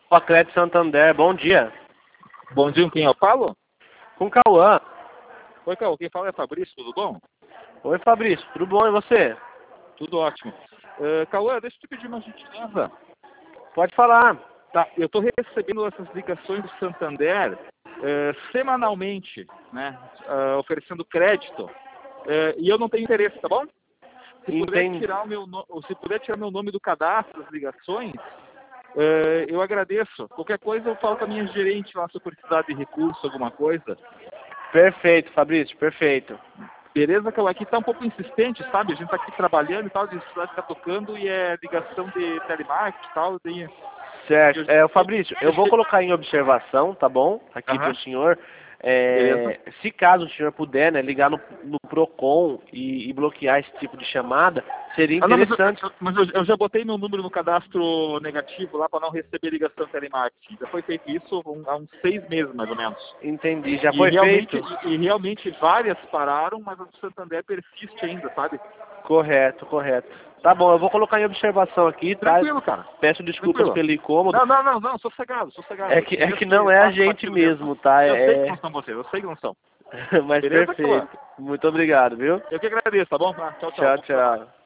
Crédito Santander, bom dia. Bom dia, com quem eu falo? Com o Cauã. Oi, Cauã, quem fala é Fabrício, tudo bom? Oi, Fabrício, tudo bom e você? Tudo ótimo. Cauã, deixa eu te pedir uma gentileza. Pode falar. Tá, eu estou recebendo essas ligações do Santander semanalmente, né? Oferecendo crédito. E eu não tenho interesse, tá bom? Se puder tirar meu nome do cadastro das ligações, eu agradeço. Qualquer coisa eu falo com a minha gerente lá se eu precisar de recurso, alguma coisa. Perfeito, Fabrício, perfeito. Beleza, que aqui tá um pouco insistente, sabe? A gente tá aqui trabalhando e tal, a gente tá tocando e é ligação de telemarketing e tal. Certo. Fabrício, eu vou colocar em observação, tá bom? Aqui para o senhor. Se caso o senhor puder, né, ligar no Procon e bloquear esse tipo de chamada, seria interessante. Mas eu já botei meu número no cadastro negativo lá para não receber ligação telemarketing. Já foi feito isso há uns 6 meses, mais ou menos. Entendi, já foi feito. E realmente várias pararam, mas a do Santander persiste ainda, sabe? Correto, correto. Tá bom, eu vou colocar em observação aqui, tá? Tranquilo, cara. Peço desculpas pelo incômodo. Não, sossegado. É que não é a gente mesmo, tá? Eu sei que não são vocês, eu sei que não são. Mas beleza, perfeito. Muito obrigado, viu? Eu que agradeço, tá bom? Tchau. Tchau.